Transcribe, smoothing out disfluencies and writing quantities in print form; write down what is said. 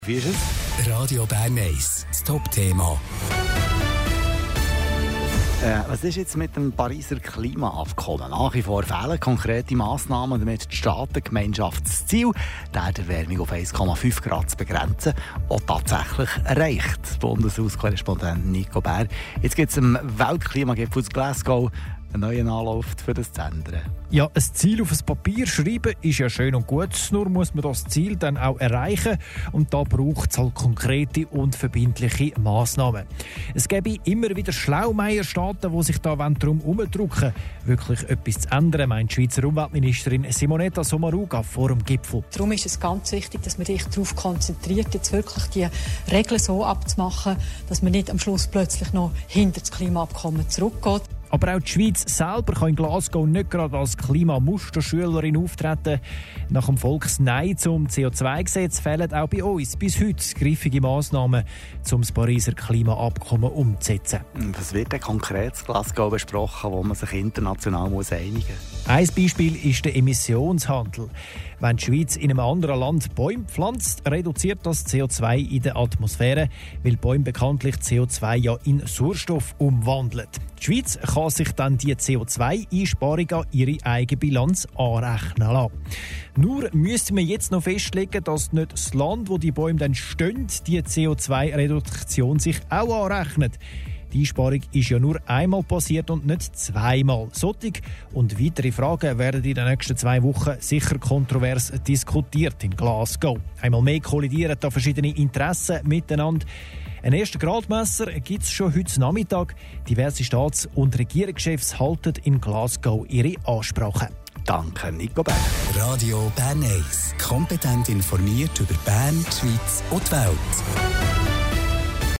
Wie ist es? Radio Bern 1, das Top-Thema. Was ist jetzt mit dem Pariser Klimaabkommen? Nach wie vor fehlen konkrete Massnahmen, damit die Staatengemeinschaft das Ziel, der Erwärmung auf 1,5 Grad zu begrenzen, auch tatsächlich erreicht. Bundeshauskorrespondent Nico Bär. Jetzt gibt es im Weltklimagipfel in Glasgow einen neuen Anlauf für das zu ändern. Ja, ein Ziel auf ein Papier schreiben ist ja schön und gut, nur muss man das Ziel dann auch erreichen und da braucht es halt konkrete und verbindliche Massnahmen. Es gäbe immer wieder Schlaumeierstaaten, die sich da darum herumdrücken, wirklich etwas zu ändern, meint die Schweizer Umweltministerin Simonetta Sommaruga vor dem Gipfel. Darum ist es ganz wichtig, dass man sich darauf konzentriert, jetzt wirklich die Regeln so abzumachen, dass man nicht am Schluss plötzlich noch hinter das Klimaabkommen zurückgeht. Aber auch die Schweiz selber kann in Glasgow nicht gerade als Klimamusterschülerin auftreten. Nach dem Volksnein zum CO2-Gesetz fehlen auch bei uns bis heute griffige Massnahmen, um das Pariser Klimaabkommen umzusetzen. Was wird denn konkret in Glasgow besprochen, wo man sich international einigen muss? Ein Beispiel ist der Emissionshandel. Wenn die Schweiz in einem anderen Land Bäume pflanzt, reduziert das CO2 in der Atmosphäre, weil Bäume bekanntlich CO2 ja in Sauerstoff umwandeln. Die Schweiz kann sich dann die CO2-Einsparung an ihre eigene Bilanz anrechnen lassen. Nur müsste man jetzt noch festlegen, dass nicht das Land, wo die Bäume dann stehen, die CO2-Reduktion sich auch anrechnet. Die Einsparung ist ja nur einmal passiert und nicht zweimal. Solche und weitere Fragen werden in den nächsten 2 Wochen sicher kontrovers diskutiert in Glasgow. Einmal mehr kollidieren da verschiedene Interessen miteinander. Ein erster Gradmesser gibt es schon heute Nachmittag. Diverse Staats- und Regierungschefs halten in Glasgow ihre Ansprachen. Danke, Nico Bär. Radio Bern 1, kompetent informiert über Bern, die Schweiz und die Welt.